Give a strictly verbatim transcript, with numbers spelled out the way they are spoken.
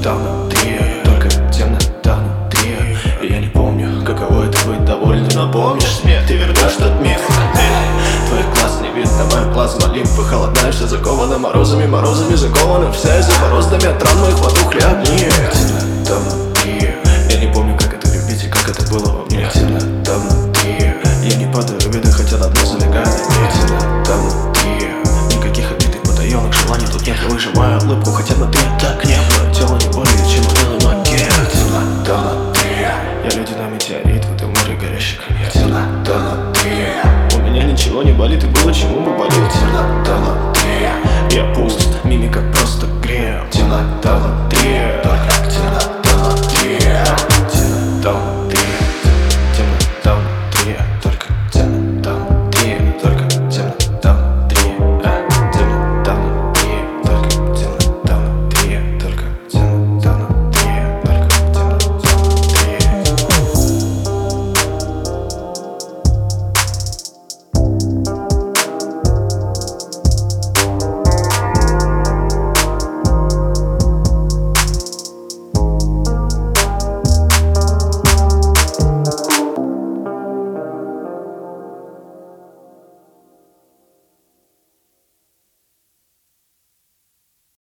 темнота внутри, только темнота внутри. И я не помню, каково это быть довольным. Напомнишь мне, ты вернешь тот миг. Твоих глаз не видно, моих плазма лимфы. Холодаешься, закована морозами, морозами закована. Вся из-за бороздами от ран моих потухли огни. Темнота внутри, я не помню, как это любить и как это было во мне. Темнота внутри, я не падаю в виды, хотя на дно залегаю на дне. Темнота внутри, никаких обид и потаенных желаний тут нет. Я выжимаю улыбку, хотя внутри так не было. Тело не более, чем унылый макет. Темнота внутри, я ледяной метеорит в этом море горящих комет. Темнота внутри, у меня ничего не болит и было чему бы болеть. Темнота внутри, я пуст, мимика просто греет. Темнота внутри, только